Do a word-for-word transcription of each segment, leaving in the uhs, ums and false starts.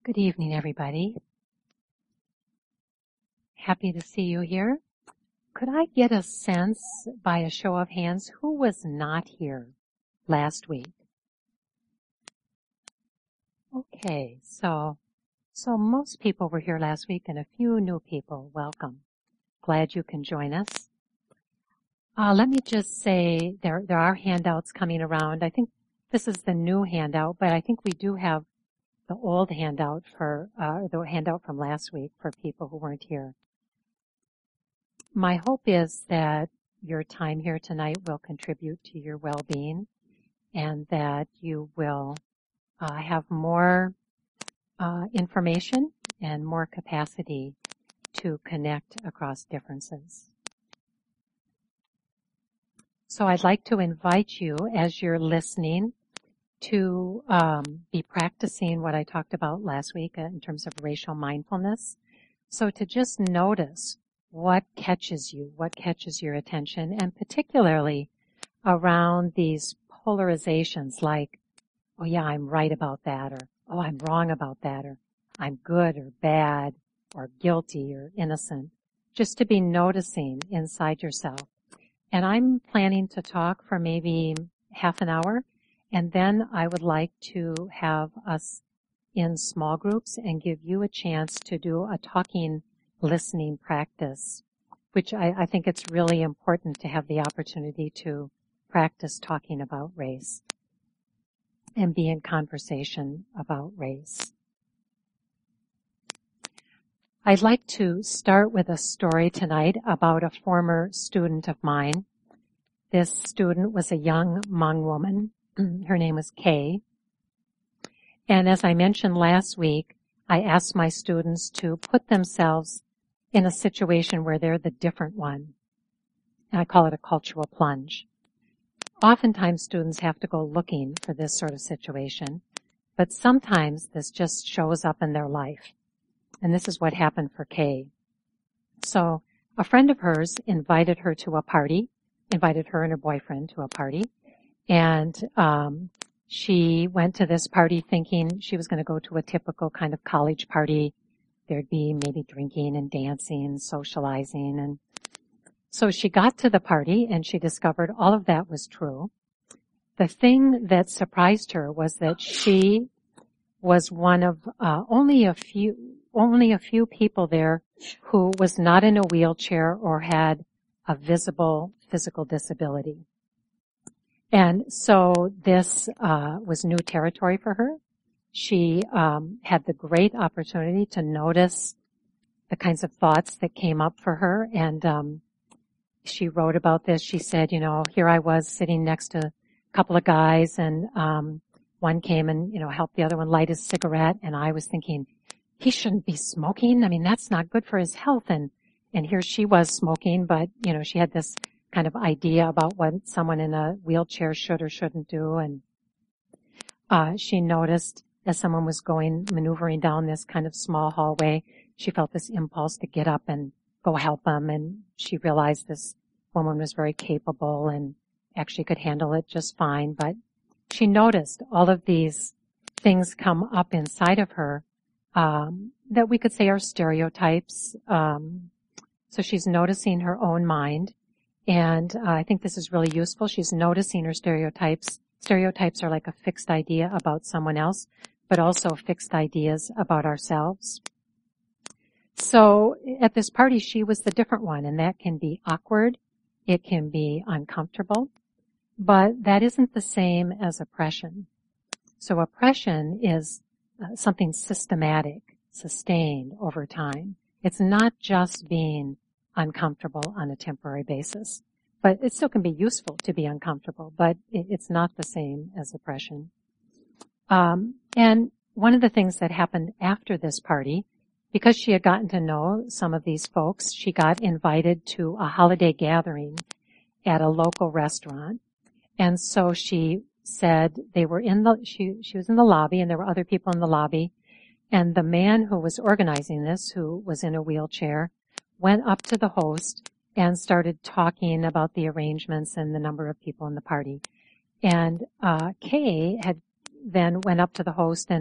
Good evening, everybody. Happy to see you here. Could I get a sense by a show of hands who was not here last week? Okay, so so most people were here last week and a few new people. Welcome. Glad you can join us. Uh, let me just say there there are handouts coming around. I think this is the new handout, but I think we do have the old handout for uh, the handout from last week for people who weren't here. My hope is that your time here tonight will contribute to your well-being and that you will uh, have more uh, information and more capacity to connect across differences. So I'd like to invite you, as you're listening, to um, be practicing what I talked about last week in terms of racial mindfulness. So to just notice what catches you, what catches your attention, and particularly around these polarizations like, oh yeah, I'm right about that, or oh, I'm wrong about that, or I'm good or bad, or guilty or innocent, just to be noticing inside yourself. And I'm planning to talk for maybe half an hour, and then I would like to have us in small groups and give you a chance to do a talking listening practice, which I, I think it's really important to have the opportunity to practice talking about race and be in conversation about race. I'd like to start with a story tonight about a former student of mine. This student was a young Hmong woman. Her name was Kay. And as I mentioned last week, I asked my students to put themselves in a situation where they're the different one. And I call it a cultural plunge. Oftentimes students have to go looking for this sort of situation, but sometimes this just shows up in their life. And this is what happened for Kay. So a friend of hers invited her to a party, invited her and her boyfriend to a party, and um, she went to this party thinking she was going to go to a typical kind of college party. There'd be maybe drinking and dancing, socializing. And so she got to the party and she discovered all of that was true. The thing that surprised her was that she was one of uh, only a few, only a few people there who was not in a wheelchair or had a visible physical disability. And so this uh, was new territory for her. She um, had the great opportunity to notice the kinds of thoughts that came up for her, and um, she wrote about this. She said, you know, here I was sitting next to a couple of guys, and um, one came and, you know, helped the other one light his cigarette, and I was thinking, he shouldn't be smoking. I mean, that's not good for his health. And and here she was smoking, but, you know, she had this kind of idea about what someone in a wheelchair should or shouldn't do, and uh, she noticed as someone was going, maneuvering down this kind of small hallway, she felt this impulse to get up and go help them, and she realized this woman was very capable and actually could handle it just fine, but she noticed all of these things come up inside of her um, that we could say are stereotypes. Um, so she's noticing her own mind, and uh, I think this is really useful. She's noticing her stereotypes. Stereotypes are like a fixed idea about someone else, but also fixed ideas about ourselves. So at this party, she was the different one, and that can be awkward. It can be uncomfortable, but that isn't the same as oppression. So oppression is uh, something systematic, sustained over time. It's not just being uncomfortable on a temporary basis, but it still can be useful to be uncomfortable, but it, it's not the same as oppression. Um, and one of the things that happened after this party, because she had gotten to know some of these folks, she got invited to a holiday gathering at a local restaurant. And so she said they were in the, she, she was in the lobby and there were other people in the lobby. And the man who was organizing this, who was in a wheelchair, went up to the host and started talking about the arrangements and the number of people in the party. And uh, Kay had then went up to the host and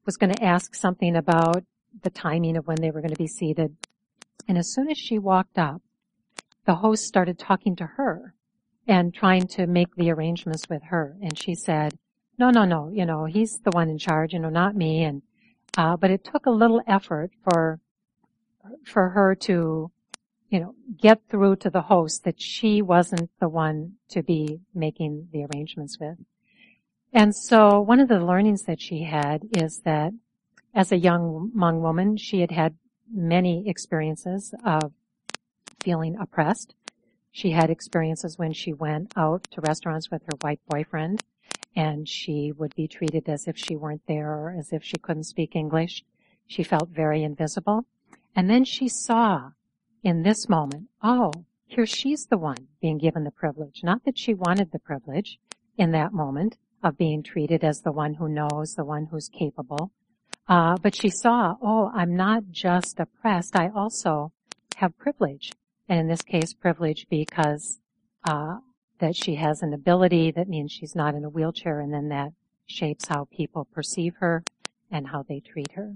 was going to ask something about the timing of when they were going to be seated. And as soon as she walked up, the host started talking to her and trying to make the arrangements with her. And she said, no, no, no, you know, he's the one in charge, you know, not me. And, uh, but it took a little effort for, for her to, you know, get through to the host that she wasn't the one to be making the arrangements with. And so one of the learnings that she had is that as a young Hmong woman, she had had many experiences of feeling oppressed. She had experiences when she went out to restaurants with her white boyfriend, and she would be treated as if she weren't there or as if she couldn't speak English. She felt very invisible. And then she saw in this moment, oh, here she's the one being given the privilege. Not that she wanted the privilege in that moment of being treated as the one who knows, the one who's capable. Uh, but she saw, oh, I'm not just oppressed, I also have privilege. And in this case, privilege because uh, that she has an ability that means she's not in a wheelchair, and then that shapes how people perceive her and how they treat her.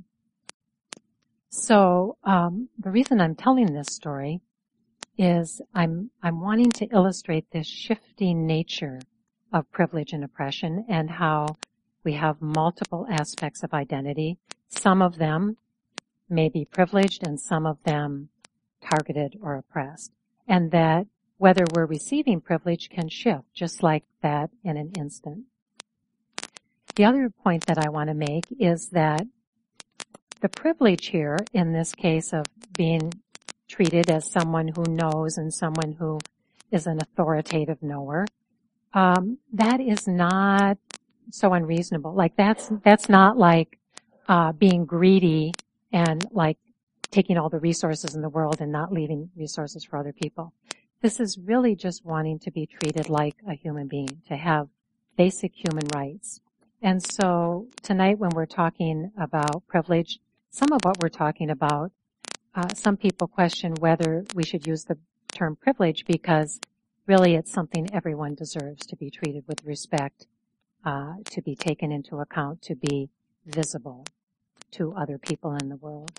So um, the reason I'm telling this story is I'm I'm wanting to illustrate this shifting nature of privilege and oppression and how we have multiple aspects of identity. Some of them may be privileged and some of them targeted or oppressed. And that whether we're receiving privilege can shift just like that in an instant. The other point that I want to make is that the privilege here, in this case of being treated as someone who knows and someone who is an authoritative knower, um, that is not so unreasonable. Like that's that's not like uh, being greedy and like taking all the resources in the world and not leaving resources for other people. This is really just wanting to be treated like a human being, to have basic human rights. And so tonight when we're talking about privilege, some of what we're talking about, uh, some people question whether we should use the term privilege because really it's something everyone deserves, to be treated with respect, uh, to be taken into account, to be visible to other people in the world.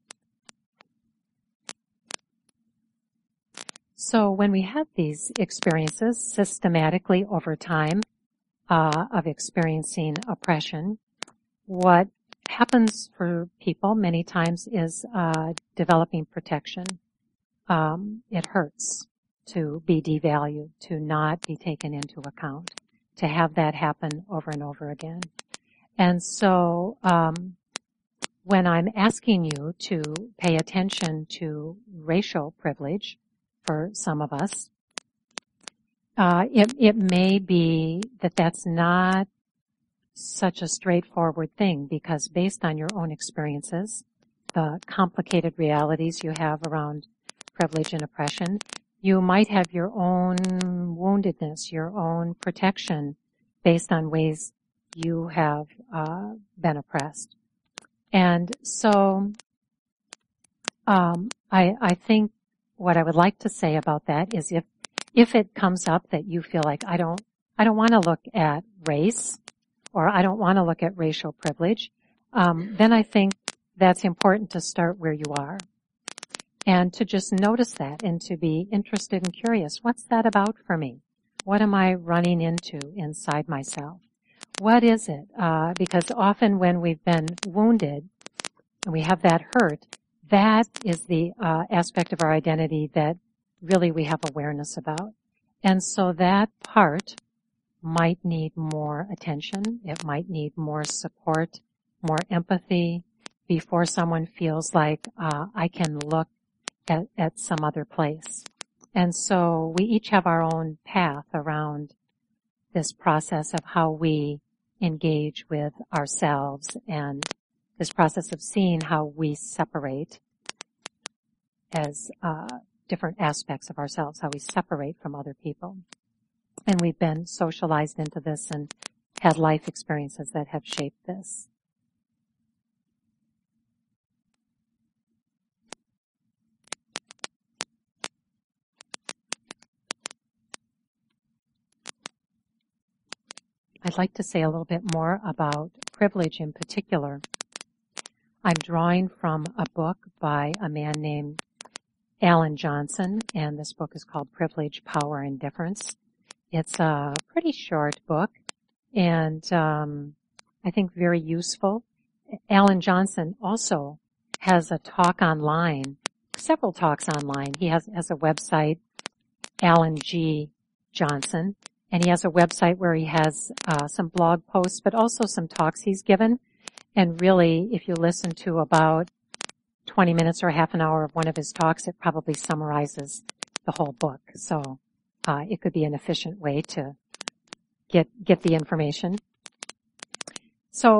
So when we have these experiences systematically over time uh, of experiencing oppression, what happens for people many times is uh, developing protection. Um, it hurts to be devalued, to not be taken into account, to have that happen over and over again. And so um, when I'm asking you to pay attention to racial privilege for some of us, uh, it, it may be that that's not such a straightforward thing, because based on your own experiences, the complicated realities you have around privilege and oppression, you might have your own woundedness, your own protection based on ways you have uh, been oppressed. And so um, I, I think what I would like to say about that is if if it comes up that you feel like I don't I don't want to look at race, or I don't want to look at racial privilege, um, then I think that's important to start where you are and to just notice that and to be interested and curious. What's that about for me? What am I running into inside myself? What is it? Uh, because often when we've been wounded and we have that hurt, that is the uh, aspect of our identity that really we have awareness about. And so that part might need more attention. It might need more support, more empathy before someone feels like uh, I can look at, at some other place. And so we each have our own path around this process of how we engage with ourselves and this process of seeing how we separate as uh, different aspects of ourselves, how we separate from other people. And we've been socialized into this and had life experiences that have shaped this. I'd like to say a little bit more about privilege in particular. I'm drawing from a book by a man named Alan Johnson, and this book is called Privilege, Power, and Difference. It's a pretty short book, and um, I think very useful. Alan Johnson also has a talk online, several talks online. He has, has a website, Alan G. Johnson, and he has a website where he has uh, some blog posts, but also some talks he's given. And really, if you listen to about twenty minutes or half an hour of one of his talks, it probably summarizes the whole book. So uh, it could be an efficient way to get get the information. So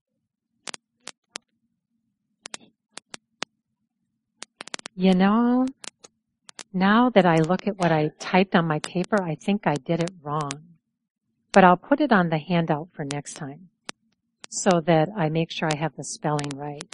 you know, now that I look at what I typed on my paper, I think I did it wrong. But I'll put it on the handout for next time so that I make sure I have the spelling right.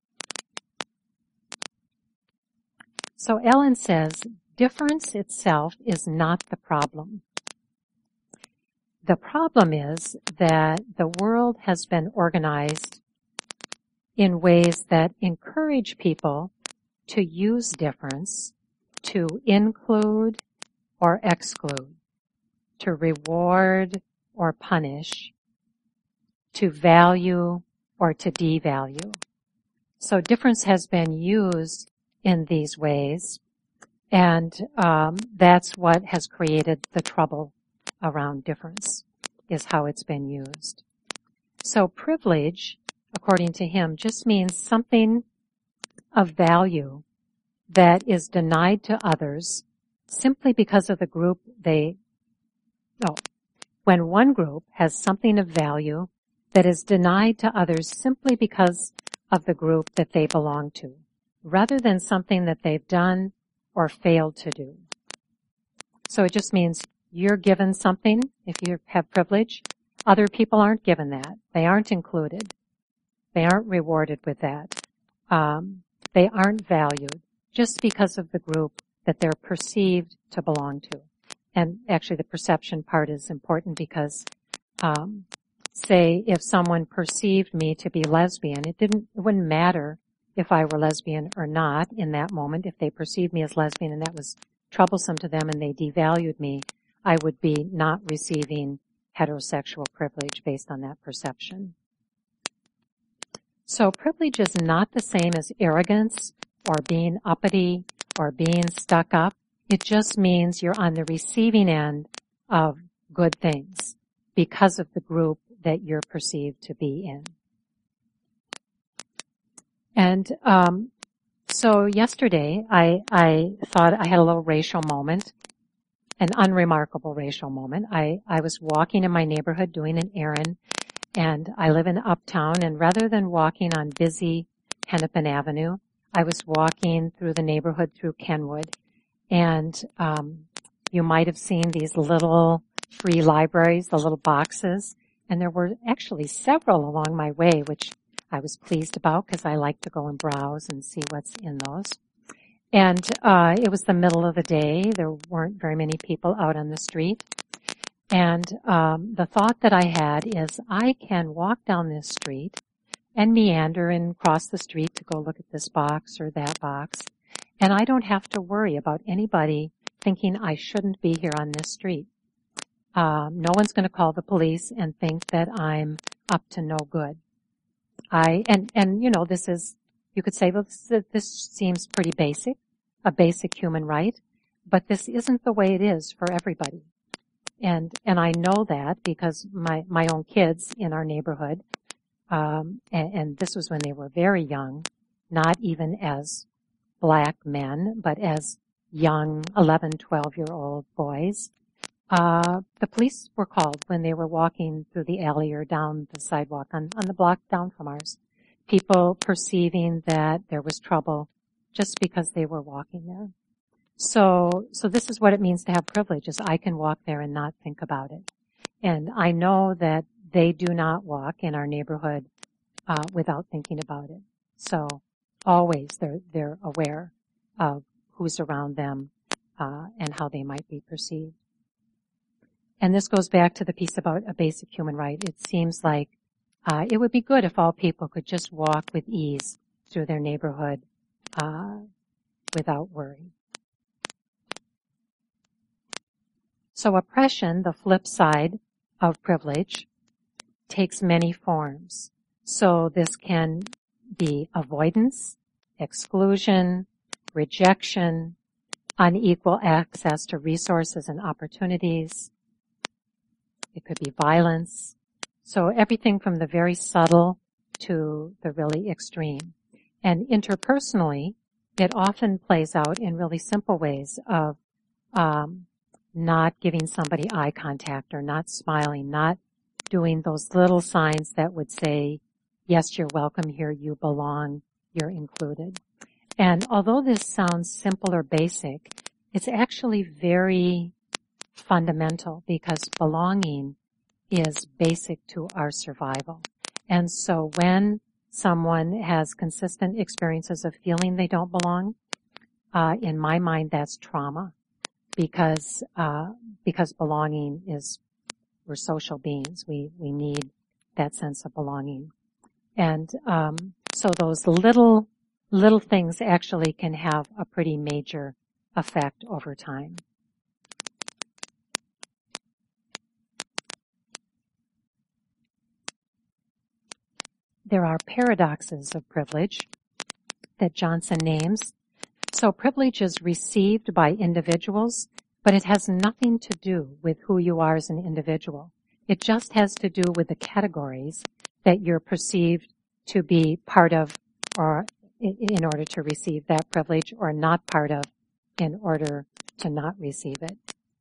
So Ellen says, difference itself is not the problem. The problem is that the world has been organized in ways that encourage people to use difference to include or exclude, to reward or punish, to value or to devalue. So difference has been used in these ways, and um, that's what has created the trouble around difference, is how it's been used. So privilege, according to him, just means something of value that is denied to others simply because of the group they, oh, when one group has something of value that is denied to others simply because of the group that they belong to, rather than something that they've done or failed to do. So it just means you're given something if you have privilege. Other people aren't given that. They aren't included. They aren't rewarded with that. Um, they aren't valued just because of the group that they're perceived to belong to. And actually the perception part is important because, um, say if someone perceived me to be lesbian, it didn't, it wouldn't matter if I were lesbian or not in that moment. If they perceived me as lesbian and that was troublesome to them and they devalued me, I would be not receiving heterosexual privilege based on that perception. So privilege is not the same as arrogance or being uppity or being stuck up. It just means you're on the receiving end of good things because of the group that you're perceived to be in. And um, so yesterday, I, I thought I had a little racial moment, an unremarkable racial moment. I, I was walking in my neighborhood doing an errand, and I live in Uptown, and rather than walking on busy Hennepin Avenue, I was walking through the neighborhood through Kenwood, and um, you might have seen these little free libraries, the little boxes, and there were actually several along my way, which I was pleased about because I like to go and browse and see what's in those. And uh, it was the middle of the day. There weren't very many people out on the street. And um, the thought that I had is I can walk down this street and meander and cross the street to go look at this box or that box. And I don't have to worry about anybody thinking I shouldn't be here on this street. Um, no one's going to call the police and think that I'm up to no good. I, and, and, you know, this is, you could say, well, this, this seems pretty basic, a basic human right, but this isn't the way it is for everybody. And, and I know that because my, my own kids in our neighborhood, um, and, and this was when they were very young, not even as black men, but as young eleven, twelve year old boys, Uh, the police were called when they were walking through the alley or down the sidewalk on, on the block down from ours. People perceiving that there was trouble just because they were walking there. So, so this is what it means to have privilege, is I can walk there and not think about it. And I know that they do not walk in our neighborhood, uh, without thinking about it. So always they're, they're aware of who's around them, uh, and how they might be perceived. And this goes back to the piece about a basic human right. It seems like uh, it would be good if all people could just walk with ease through their neighborhood uh, without worry. So oppression, the flip side of privilege, takes many forms. So this can be avoidance, exclusion, rejection, unequal access to resources and opportunities. It could be violence. So everything from the very subtle to the really extreme. And interpersonally, it often plays out in really simple ways of um, not giving somebody eye contact or not smiling, not doing those little signs that would say, yes, you're welcome here, you belong, you're included. And although this sounds simple or basic, it's actually very fundamental because belonging is basic to our survival. And so when someone has consistent experiences of feeling they don't belong, uh, in my mind, that's trauma. Because, uh, because belonging is, we're social beings. We, we need that sense of belonging. And, um, so those little, little things actually can have a pretty major effect over time. There are paradoxes of privilege that Johnson names. So privilege is received by individuals, but it has nothing to do with who you are as an individual. It just has to do with the categories that you're perceived to be part of or in order to receive that privilege or not part of in order to not receive it.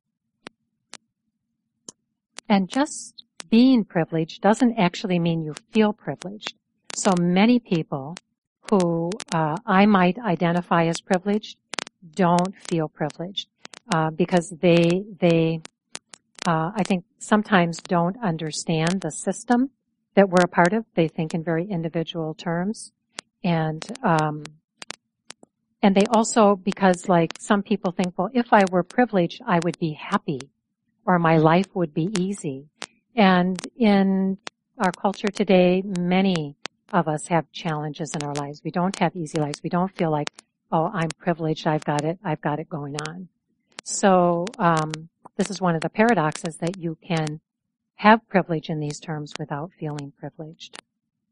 And just being privileged doesn't actually mean you feel privileged. So many people who uh, I might identify as privileged don't feel privileged uh, because they they uh, I think sometimes don't understand the system that we're a part of. They think in very individual terms, and um, and they also, because like some people think, well, if I were privileged, I would be happy, or my life would be easy. And in our culture today, many of us have challenges in our lives. We don't have easy lives. We don't feel like, oh, I'm privileged. I've got it. I've got it going on. So um, this is one of the paradoxes that you can have privilege in these terms without feeling privileged.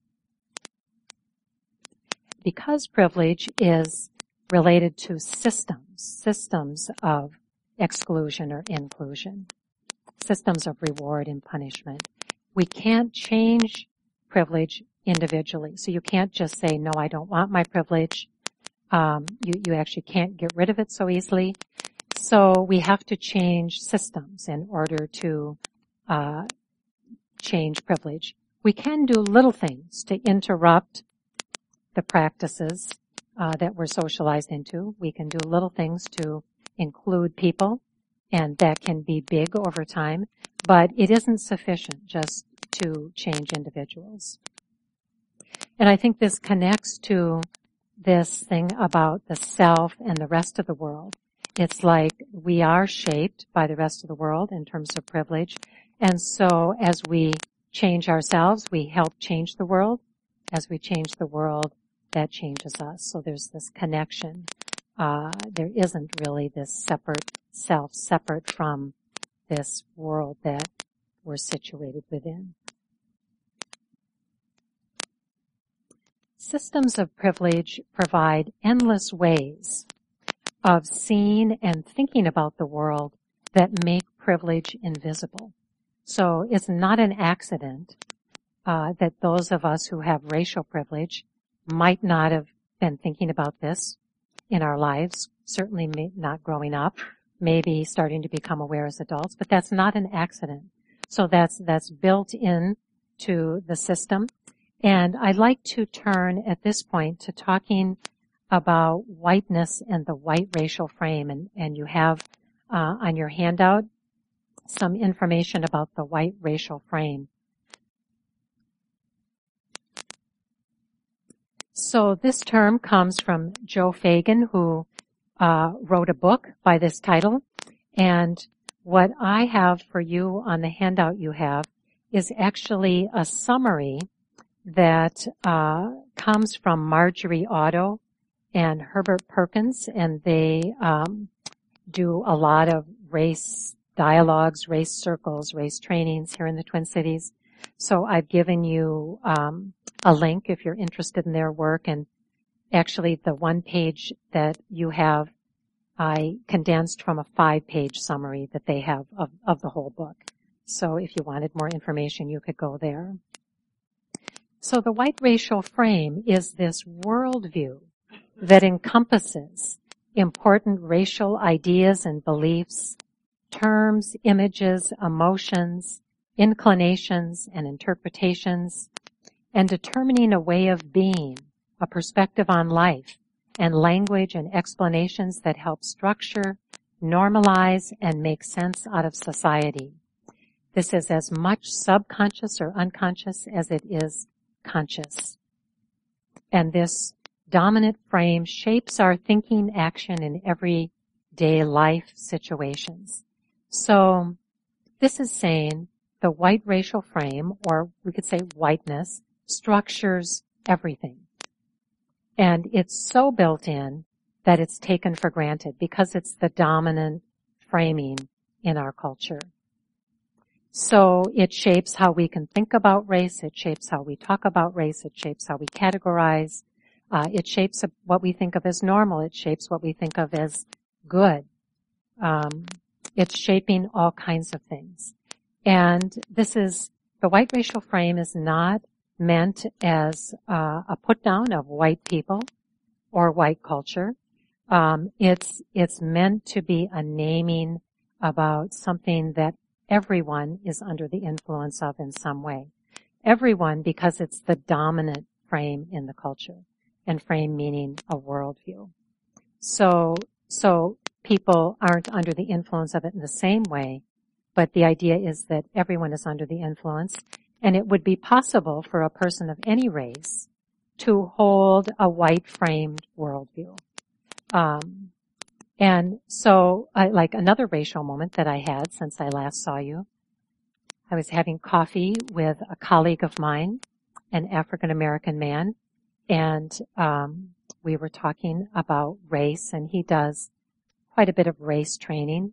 Because privilege is related to systems, systems of exclusion or inclusion, systems of reward and punishment, we can't change privilege individually. So you can't just say, no, I don't want my privilege. Um, you, you actually can't get rid of it so easily. So we have to change systems in order to uh, change privilege. We can do little things to interrupt the practices uh, that we're socialized into. We can do little things to include people, and that can be big over time, but it isn't sufficient just to change individuals. And I think this connects to this thing about the self and the rest of the world. It's like we are shaped by the rest of the world in terms of privilege. And so as we change ourselves, we help change the world. As we change the world, that changes us. So there's this connection. Uh, there isn't really this separate self, separate from this world that we're situated within. Systems of privilege provide endless ways of seeing and thinking about the world that make privilege invisible. So it's not an accident uh, that those of us who have racial privilege might not have been thinking about this in our lives, certainly may, not growing up, maybe starting to become aware as adults, but that's not an accident. So that's that's built in to the system. And I'd like to turn at this point to talking about whiteness and the white racial frame. And, and you have uh, on your handout some information about the white racial frame. So this term comes from Joe Fagan, who uh, wrote a book by this title. And what I have for you on the handout you have is actually a summary that uh, comes from Marjorie Otto and Herbert Perkins, and they um, do a lot of race dialogues, race circles, race trainings here in the Twin Cities. So I've given you um, a link if you're interested in their work, and actually the one page that you have I condensed from a five-page summary that they have of, of the whole book. So if you wanted more information, you could go there. So the white racial frame is this worldview that encompasses important racial ideas and beliefs, terms, images, emotions, inclinations, and interpretations, and determining a way of being, a perspective on life, and language and explanations that help structure, normalize, and make sense out of society. This is as much subconscious or unconscious as it is conscious. And this dominant frame shapes our thinking, action in everyday life situations. So this is saying the white racial frame, or we could say whiteness, structures everything. And it's so built in that it's taken for granted because it's the dominant framing in our culture. So it shapes how we can think about race. It shapes how we talk about race. It shapes how we categorize. Uh, it shapes what we think of as normal. It shapes what we think of as good. Um, it's shaping all kinds of things. And this is, the white racial frame is not meant as uh, a put down of white people or white culture. Um, it's it's meant to be a naming about something that everyone is under the influence of in some way. Everyone, because it's the dominant frame in the culture, and frame meaning a worldview. So so people aren't under the influence of it in the same way, but the idea is that everyone is under the influence. And it would be possible for a person of any race to hold a white-framed worldview. Um, and so, I, like another racial moment that I had since I last saw you, I was having coffee with a colleague of mine, an African-American man, and um, we were talking about race, and he does quite a bit of race training.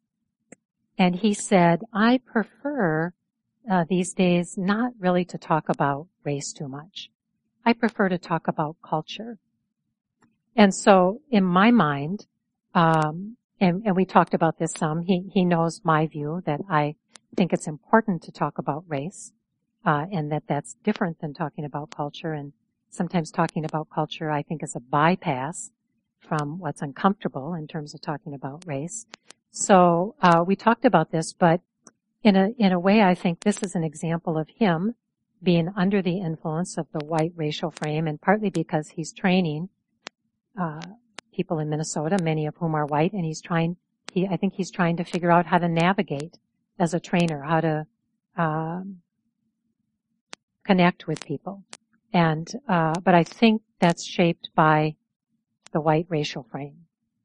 And he said, I prefer Uh, these days, not really to talk about race too much. I prefer to talk about culture. And so, in my mind, um, and, and we talked about this some, he, he knows my view that I think it's important to talk about race, uh, and that that's different than talking about culture. And sometimes talking about culture, I think, is a bypass from what's uncomfortable in terms of talking about race. So, uh, we talked about this, but In a, in a way, I think this is an example of him being under the influence of the white racial frame, and partly because he's training uh, people in Minnesota, many of whom are white, and he's trying, he, I think he's trying to figure out how to navigate as a trainer, how to um, connect with people. And uh, but I think that's shaped by the white racial frame.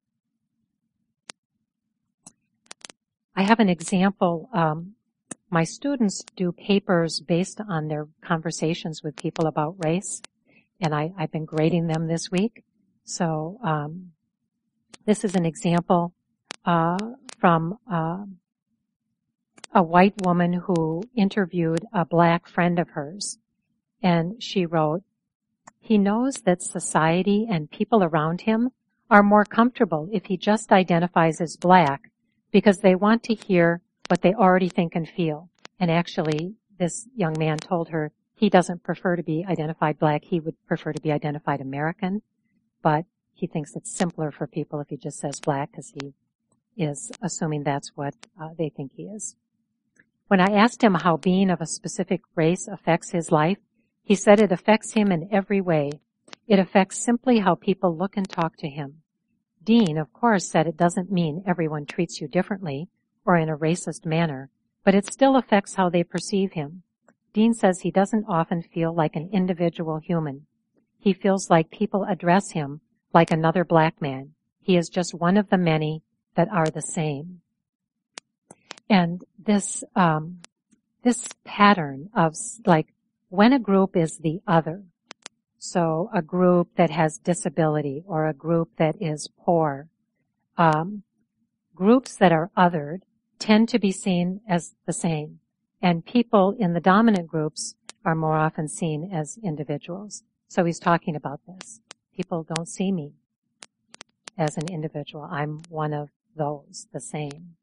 I have an example. Um, my students do papers based on their conversations with people about race, and I, I've been grading them this week. So um, this is an example uh, from uh, a white woman who interviewed a black friend of hers, and she wrote, "He knows that society and people around him are more comfortable if he just identifies as black, because they want to hear what they already think and feel." And actually, this young man told her he doesn't prefer to be identified black. He would prefer to be identified American, but he thinks it's simpler for people if he just says black, because he is assuming that's what uh, they think he is. When I asked him how being of a specific race affects his life, he said it affects him in every way. It affects simply how people look and talk to him. Dean, of course, said it doesn't mean everyone treats you differently or in a racist manner, but it still affects how they perceive him. Dean says he doesn't often feel like an individual human. He feels like people address him like another black man. He is just one of the many that are the same. And this, um, this pattern of like when a group is the other, so a group that has disability or a group that is poor, um, groups that are othered tend to be seen as the same. And people in the dominant groups are more often seen as individuals. So he's talking about this. People don't see me as an individual. I'm one of those, the same.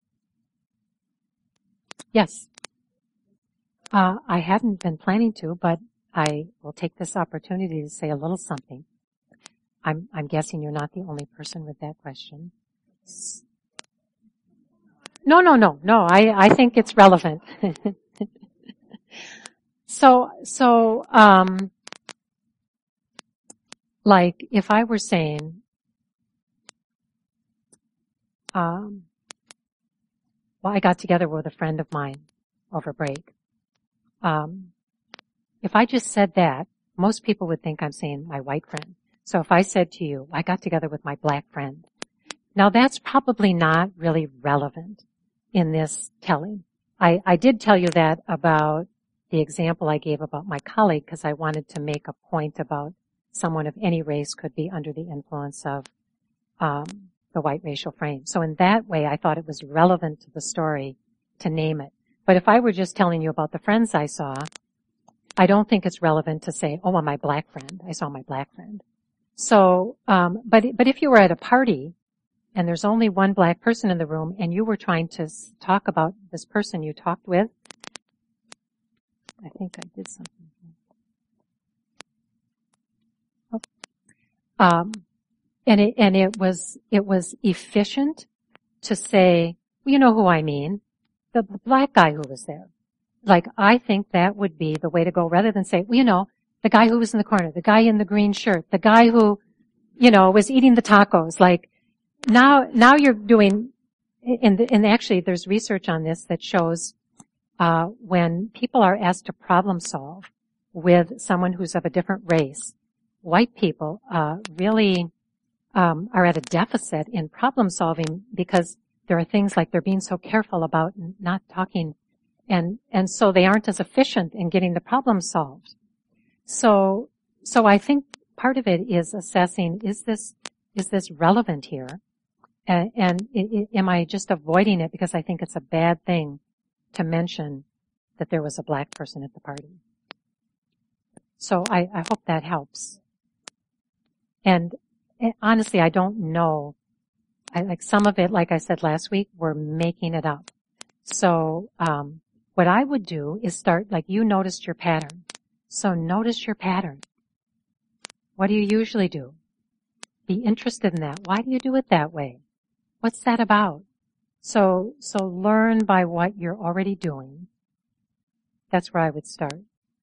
Yes. Uh, I hadn't been planning to, but I will take this opportunity to say a little something. I'm, I'm guessing you're not the only person with that question. No, no, no, no. I, I think it's relevant. so, so, um, like if I were saying, um, well, I got together with a friend of mine over break. Um, if I just said that, most people would think I'm saying my white friend. So if I said to you, I got together with my black friend, now that's probably not really relevant in this telling. I, I did tell you that about the example I gave about my colleague because I wanted to make a point about someone of any race could be under the influence of um, the white racial frame. So in that way, I thought it was relevant to the story to name it. But if I were just telling you about the friends I saw, I don't think it's relevant to say, oh, well, my black friend. I saw my black friend. So, um, but, but if you were at a party and there's only one black person in the room and you were trying to talk about this person you talked with, I think I did something. Oh. Um, and it, and it was, it was efficient to say, well, you know who I mean, the, the black guy who was there. Like, I think that would be the way to go rather than say, well, you know, the guy who was in the corner, the guy in the green shirt, the guy who, you know, was eating the tacos. Like, now, now you're doing, and, and actually there's research on this that shows, uh, when people are asked to problem solve with someone who's of a different race, white people, uh, really, um, are at a deficit in problem solving because there are things like they're being so careful about not talking and, and so they aren't as efficient in getting the problem solved. So, so I think part of it is assessing, is this, is this relevant here? And, and it, it, am I just avoiding it because I think it's a bad thing to mention that there was a black person at the party? So I, I hope that helps. And, and honestly, I don't know. I, like some of it, like I said last week, we're making it up. So, um, what I would do is start, like you noticed your pattern. So notice your pattern. What do you usually do? Be interested in that. Why do you do it that way? What's that about? So, so learn by what you're already doing. That's where I would start.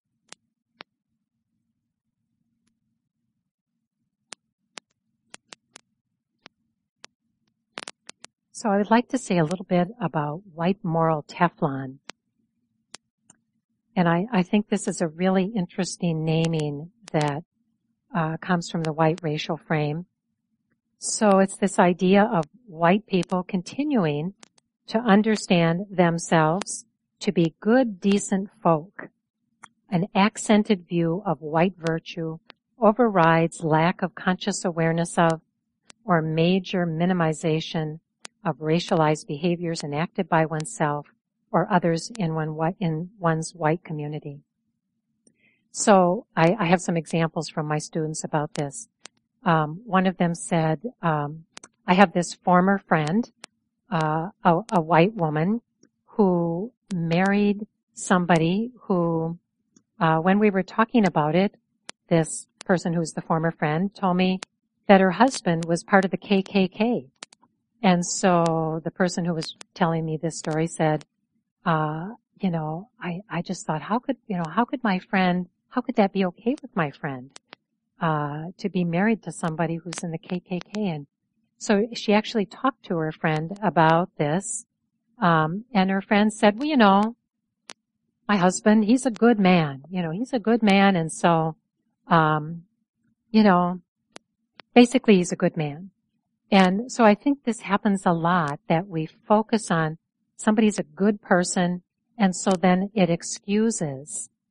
So I would like to say a little bit about white moral Teflon. And I, I think this is a really interesting naming that uh, comes from the white racial frame. So it's this idea of white people continuing to understand themselves to be good, decent folk. An accented view of white virtue overrides lack of conscious awareness of or major minimization of racialized behaviors enacted by oneself or others in one in one's white community. So I, I have some examples from my students about this. Um, one of them said, um, I have this former friend, uh, a, a white woman who married somebody who, uh, when we were talking about it, this person who's the former friend told me that her husband was part of the K K K. And so the person who was telling me this story said, uh, you know, I, I just thought, how could, you know, how could my friend, how could that be okay with my friend, uh, to be married to somebody who's in the K K K? And so she actually talked to her friend about this, um, and her friend said, well, you know, my husband, he's a good man, you know, he's a good man, and so, um, you know, basically he's a good man. And so I think this happens a lot, that we focus on somebody's a good person, and so then it excuses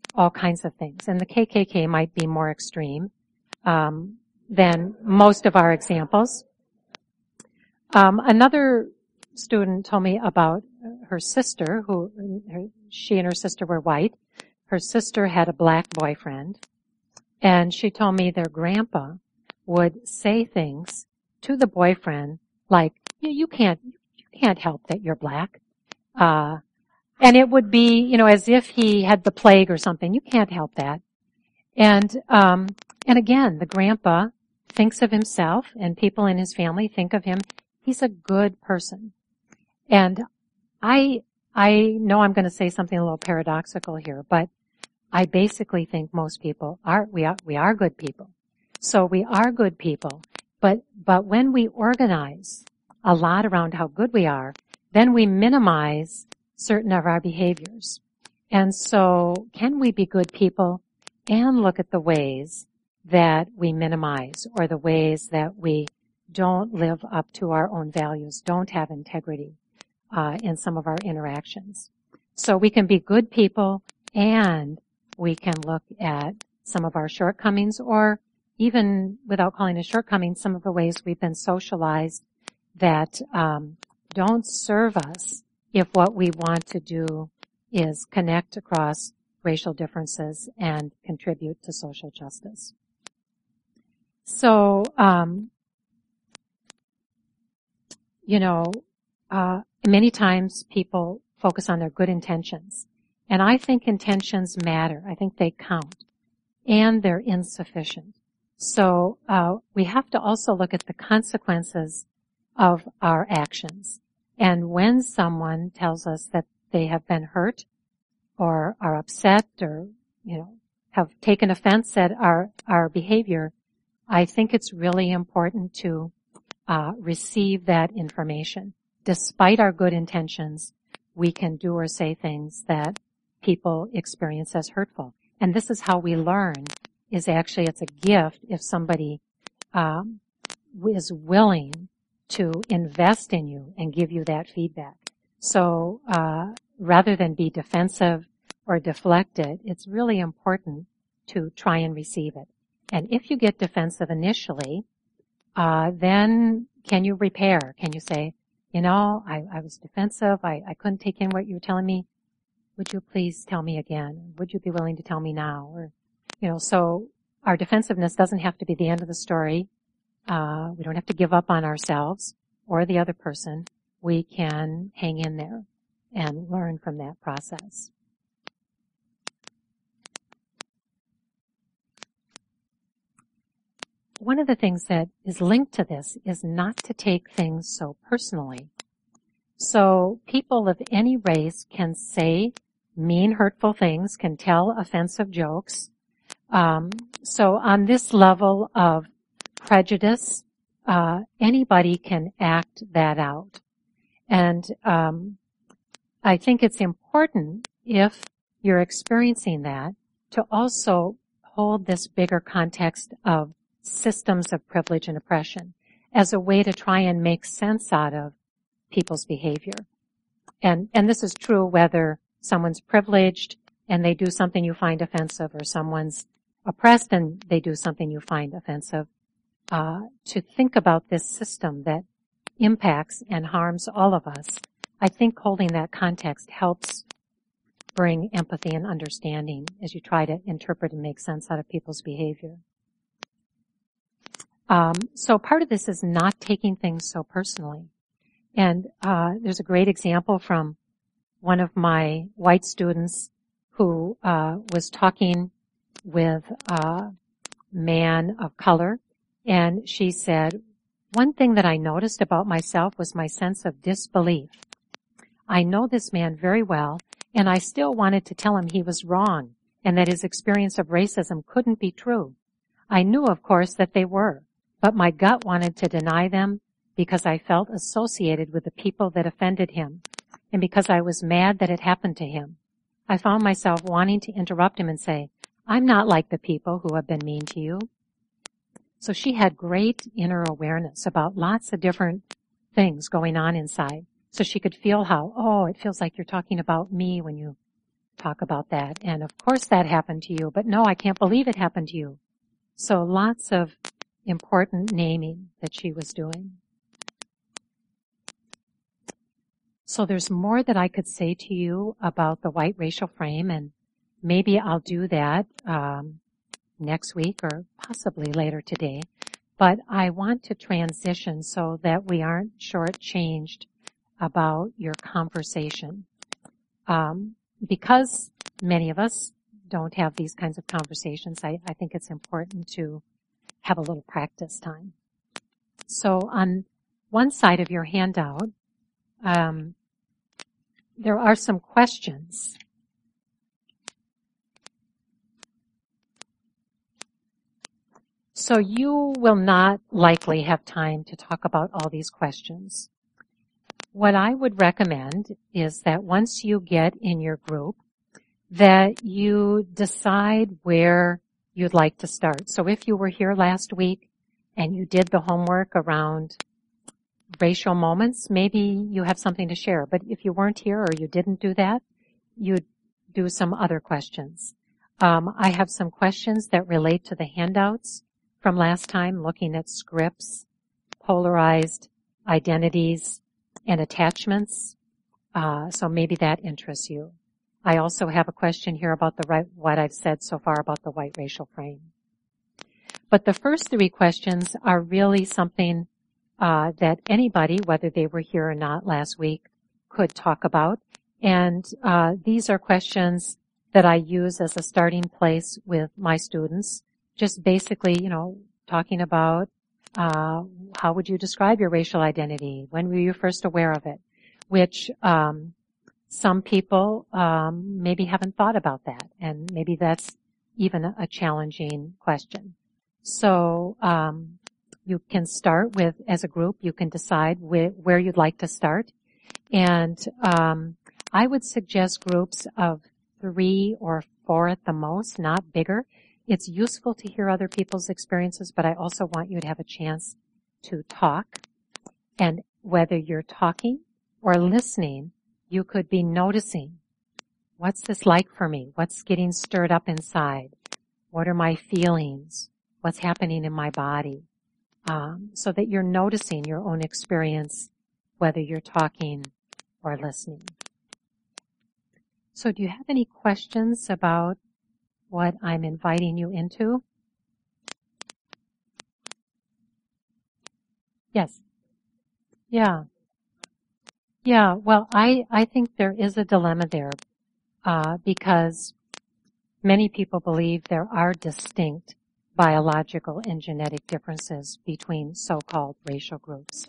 all kinds of things. And the K K K might be more extreme um, than most of our examples. Um, another student told me about her sister, who her, she and her sister were white. Her sister had a black boyfriend, and she told me their grandpa would say things to the boyfriend like, "You, you can't, you can't help that you're black," uh, and it would be, you know, as if he had the plague or something. You can't help that. And um, and again, the grandpa thinks of himself, and people in his family think of him. He's a good person. And I, I know I'm going to say something a little paradoxical here, but I basically think most people are, we are, we are good people. So we are good people, but, but when we organize a lot around how good we are, then we minimize certain of our behaviors. And so can we be good people and look at the ways that we minimize or the ways that we don't live up to our own values, don't have integrity uh, in some of our interactions. So we can be good people and we can look at some of our shortcomings, or even without calling it shortcomings, some of the ways we've been socialized that um, don't serve us if what we want to do is connect across racial differences and contribute to social justice. So, um, you know, uh, many times people focus on their good intentions. And I think intentions matter. I think they count. And they're insufficient. So uh, we have to also look at the consequences of our actions. And when someone tells us that they have been hurt or are upset or, you know, have taken offense at our, our behavior, I think it's really important to uh, receive that information. Despite our good intentions, we can do or say things that people experience as hurtful. And this is how we learn, is actually it's a gift if somebody um, is willing to invest in you and give you that feedback. So uh, rather than be defensive or deflected, it's really important to try and receive it. And if you get defensive initially, uh, then can you repair? Can you say, you know, I, I was defensive. I, I couldn't take in what you were telling me. Would you please tell me again? Would you be willing to tell me now? Or, you know, so our defensiveness doesn't have to be the end of the story. Uh, we don't have to give up on ourselves or the other person. We can hang in there and learn from that process. One of the things that is linked to this is not to take things so personally. So people of any race can say mean, hurtful things, can tell offensive jokes. Um, so on this level of prejudice, uh, anybody can act that out. And um, I think it's important, if you're experiencing that, to also hold this bigger context of systems of privilege and oppression as a way to try and make sense out of people's behavior. And, and this is true whether someone's privileged and they do something you find offensive, or someone's oppressed and they do something you find offensive. Uh, to think about this system that impacts and harms all of us, I think holding that context helps bring empathy and understanding as you try to interpret and make sense out of people's behavior. Um, so part of this is not taking things so personally. And uh, there's a great example from one of my white students who uh, was talking with a man of color, and she said, one thing that I noticed about myself was my sense of disbelief. I know this man very well, and I still wanted to tell him he was wrong and that his experience of racism couldn't be true. I knew, of course, that they were, but my gut wanted to deny them because I felt associated with the people that offended him, and because I was mad that it happened to him. I found myself wanting to interrupt him and say, I'm not like the people who have been mean to you. So she had great inner awareness about lots of different things going on inside. So she could feel how, oh, it feels like you're talking about me when you talk about that. And of course that happened to you, but no, I can't believe it happened to you. So lots of important naming that she was doing. So there's more that I could say to you about the white racial frame, and maybe I'll do that um, next week or possibly later today. But I want to transition so that we aren't shortchanged about your conversation. Um, because many of us don't have these kinds of conversations, I, I think it's important to have a little practice time. So on one side of your handout, um, there are some questions. So you will not likely have time to talk about all these questions. What I would recommend is that once you get in your group, that you decide where you'd like to start. So if you were here last week and you did the homework around racial moments, maybe you have something to share. But if you weren't here or you didn't do that, you'd do some other questions. Um, I have some questions that relate to the handouts from last time, looking at scripts, polarized identities, and attachments. Uh, so maybe that interests you. I also have a question here about the right, what I've said so far about the white racial frame. But the first three questions are really something uh, that anybody, whether they were here or not last week, could talk about. And uh, these are questions that I use as a starting place with my students. Just basically, you know, talking about uh, how would you describe your racial identity? When were you first aware of it? Which um, some people um, maybe haven't thought about that, and maybe that's even a challenging question. So um, you can start with, as a group, you can decide wh- where you'd like to start. And um, I would suggest groups of three or four at the most, not bigger. It's useful to hear other people's experiences, but I also want you to have a chance to talk. And whether you're talking or listening, you could be noticing, what's this like for me? What's getting stirred up inside? What are my feelings? What's happening in my body? Um, so that you're noticing your own experience, whether you're talking or listening. So do you have any questions about what I'm inviting you into? Yes. Yeah. Yeah. Well, I, I think there is a dilemma there, uh, because many people believe there are distinct biological and genetic differences between so-called racial groups.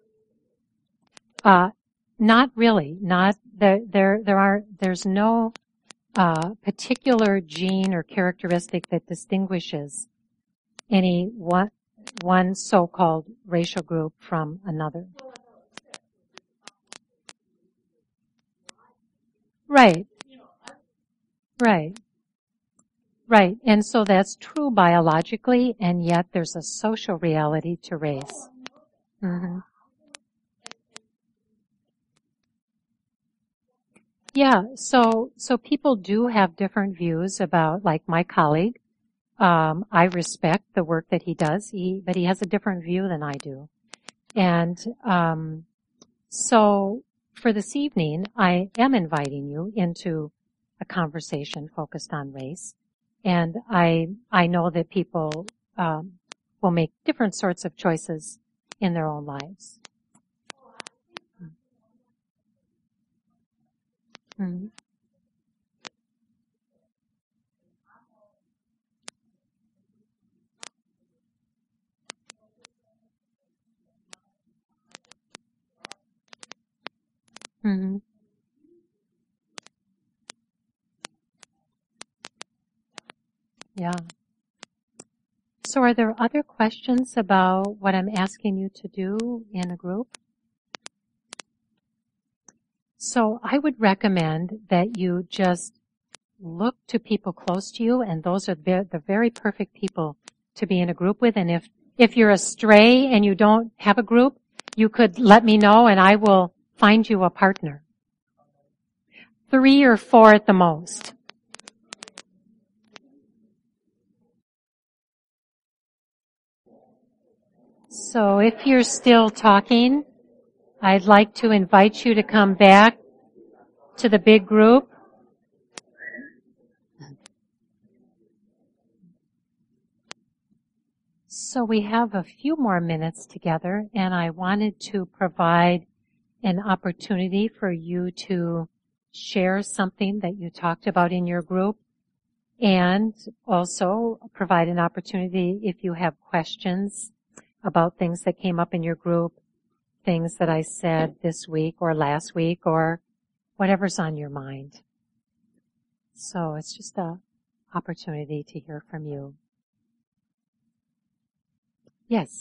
Uh, not really. Not there. There. There are. There's no uh, particular gene or characteristic that distinguishes any one one so-called racial group from another. Right. Right. Right. And so that's true biologically, and yet there's a social reality to race. Mm-hmm. Yeah. So, so people do have different views about, like my colleague. Um, I respect the work that he does, he, but he has a different view than I do. And um, so for this evening, I am inviting you into a conversation focused on race. And I I know that people um, will make different sorts of choices in their own lives. Mm-hmm. Mm-hmm. Yeah. So are there other questions about what I'm asking you to do in a group? So I would recommend that you just look to people close to you, and those are the, the very perfect people to be in a group with. And if, if you're astray and you don't have a group, you could let me know and I will find you a partner. Three or four at the most. So if you're still talking, I'd like to invite you to come back to the big group. So we have a few more minutes together, and I wanted to provide an opportunity for you to share something that you talked about in your group, and also provide an opportunity if you have questions about things that came up in your group, things that I said this week or last week or whatever's on your mind. So it's just an opportunity to hear from you. Yes.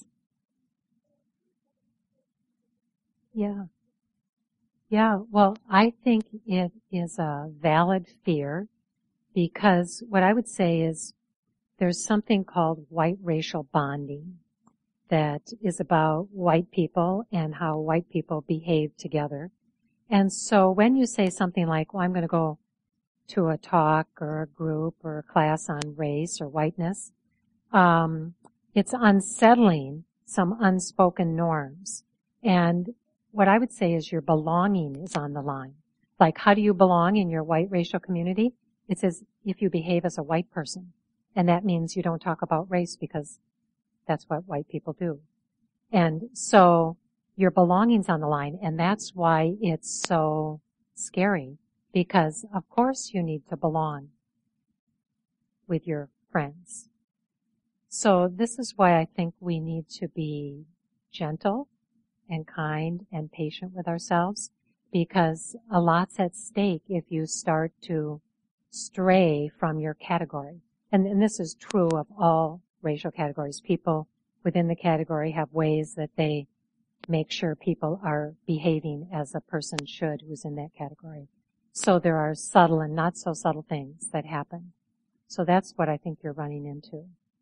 Yeah. Yeah. Well, I think it is a valid fear because what I would say is there's something called white racial bonding that is about white people and how white people behave together. And so when you say something like, well, I'm going to go to a talk or a group or a class on race or whiteness, um, it's unsettling some unspoken norms. And what I would say is your belonging is on the line. Like, how do you belong in your white racial community? It says if you behave as a white person. And that means you don't talk about race because that's what white people do. And so your belonging's on the line, and that's why it's so scary, because of course you need to belong with your friends. So this is why I think we need to be gentle and kind and patient with ourselves, because a lot's at stake if you start to stray from your category. And, and this is true of all racial categories. People within the category have ways that they make sure people are behaving as a person should who's in that category. So there are subtle and not so subtle things that happen. So that's what I think you're running into.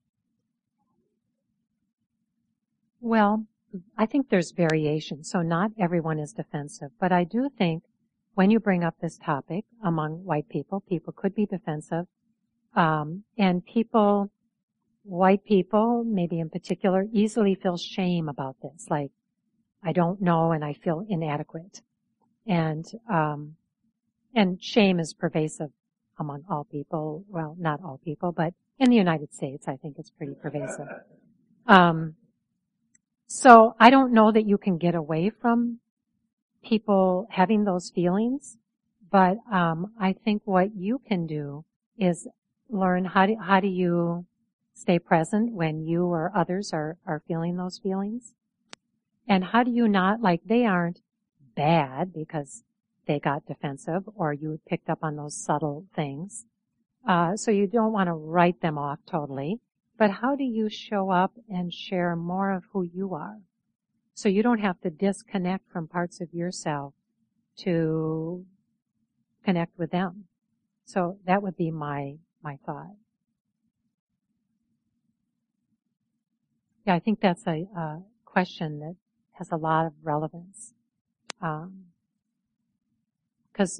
Well, I think there's variation. So not everyone is defensive, but I do think when you bring up this topic among white people, people could be defensive. Um, and people, white people, maybe in particular, easily feel shame about this. Like, I don't know and I feel inadequate. And, um, and shame is pervasive among all people. Well, not all people, but in the United States, I think it's pretty pervasive. Um, so I don't know that you can get away from people having those feelings, but, um, I think what you can do is learn how do, how do you stay present when you or others are, are feeling those feelings? And how do you not, like, they aren't bad because they got defensive or you picked up on those subtle things. Uh, so you don't want to write them off totally. But how do you show up and share more of who you are? So you don't have to disconnect from parts of yourself to connect with them. So that would be my, my thought. Yeah, I think that's a, a question that has a lot of relevance. Um, cause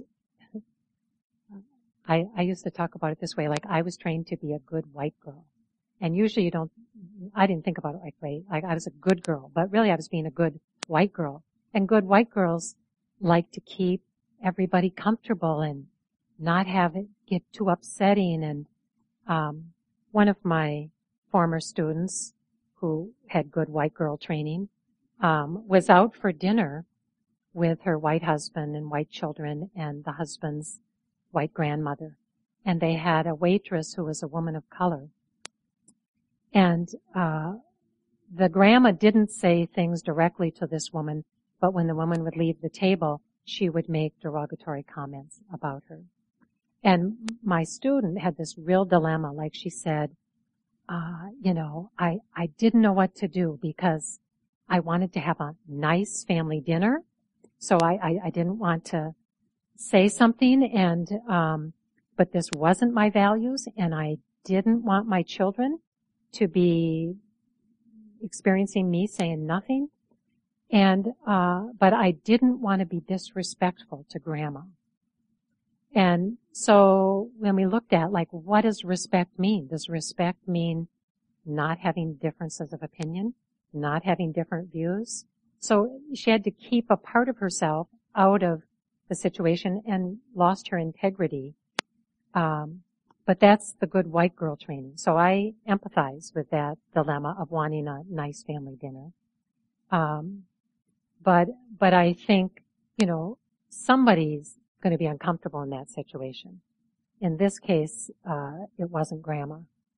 I, I used to talk about it this way, like I was trained to be a good white girl. And usually you don't, I didn't think about it like, wait, like I was a good girl, but really I was being a good white girl. And good white girls like to keep everybody comfortable and not have it get too upsetting. And, um, one of my former students who had good white girl training, um, was out for dinner with her white husband and white children and the husband's white grandmother. And they had a waitress who was a woman of color. And uh the grandma didn't say things directly to this woman, but when the woman would leave the table, she would make derogatory comments about her. And my student had this real dilemma, like she said, uh, you know, I, I didn't know what to do because I wanted to have a nice family dinner. So I, I, I didn't want to say something and, um, but this wasn't my values and I didn't want my children to be experiencing me saying nothing. And, uh, but I didn't want to be disrespectful to grandma. And so when we looked at, like, what does respect mean? Does respect mean not having differences of opinion, not having different views? So she had to keep a part of herself out of the situation and lost her integrity. Um, but that's the good white girl training. So I empathize with that dilemma of wanting a nice family dinner. Um, but, but I think, you know, somebody's going to be uncomfortable in that situation. In this case, uh, it wasn't Grandma.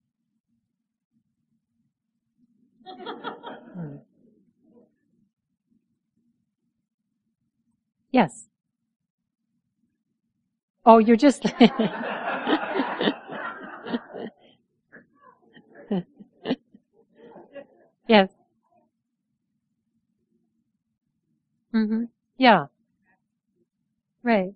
Hmm. Yes. Oh, you're just... Yes. Mm-hmm. Yeah. Right.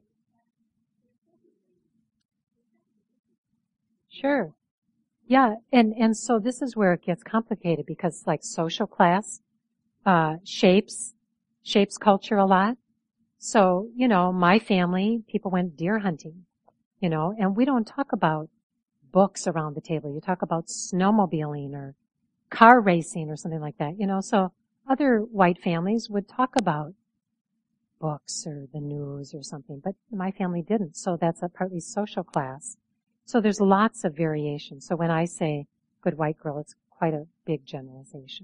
Sure. Yeah. And, and so this is where it gets complicated because like social class, uh, shapes, shapes culture a lot. So, you know, my family, people went deer hunting, you know, and we don't talk about books around the table. You talk about snowmobiling or car racing or something like that, you know, so other white families would talk about books or the news or something, but my family didn't. So that's a partly social class. So there's lots of variation. So when I say good white girl, it's quite a big generalization.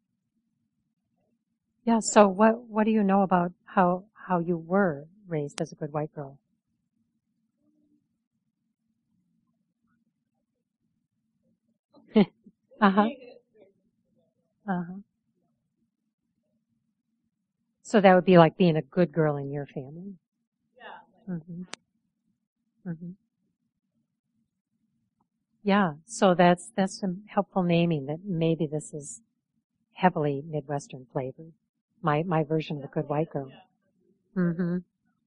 Yeah. So what, what do you know about how, how you were raised as a good white girl? uh-huh. Uh-huh. So that would be like being a good girl in your family. Mm-hmm. Mm-hmm. Yeah. So that's, that's some helpful naming that maybe this is heavily Midwestern flavored. My, my version of the good white girl. Mm-hmm.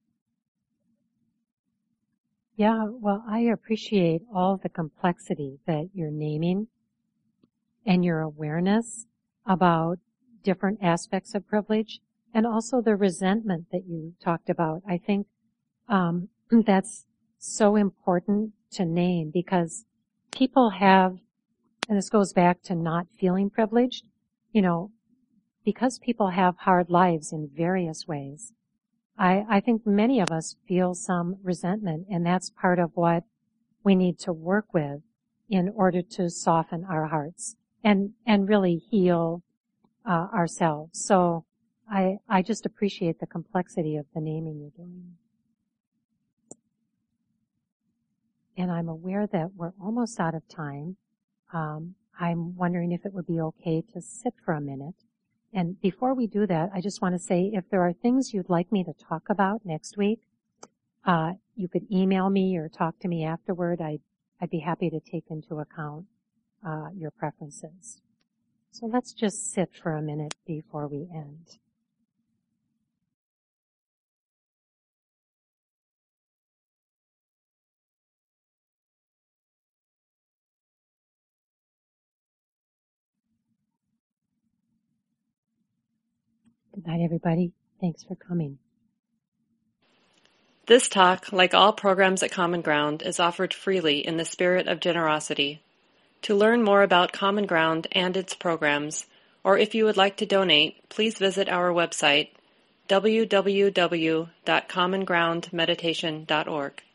Yeah. Well, I appreciate all the complexity that you're naming and your awareness about different aspects of privilege and also the resentment that you talked about. I think, um, that's so important to name because people have, and this goes back to not feeling privileged, you know, because people have hard lives in various ways. I, I think many of us feel some resentment, and that's part of what we need to work with in order to soften our hearts and, and really heal uh, ourselves. So I, I just appreciate the complexity of the naming you're doing. And I'm aware that we're almost out of time. Um, I'm wondering if it would be okay to sit for a minute. And before we do that, I just want to say if there are things you'd like me to talk about next week, uh, you could email me or talk to me afterward. I'd, I'd be happy to take into account uh, your preferences. So let's just sit for a minute before we end. Good night, everybody. Thanks for coming. This talk, like all programs at Common Ground, is offered freely in the spirit of generosity. To learn more about Common Ground and its programs, or if you would like to donate, please visit our website, w w w dot common ground meditation dot org.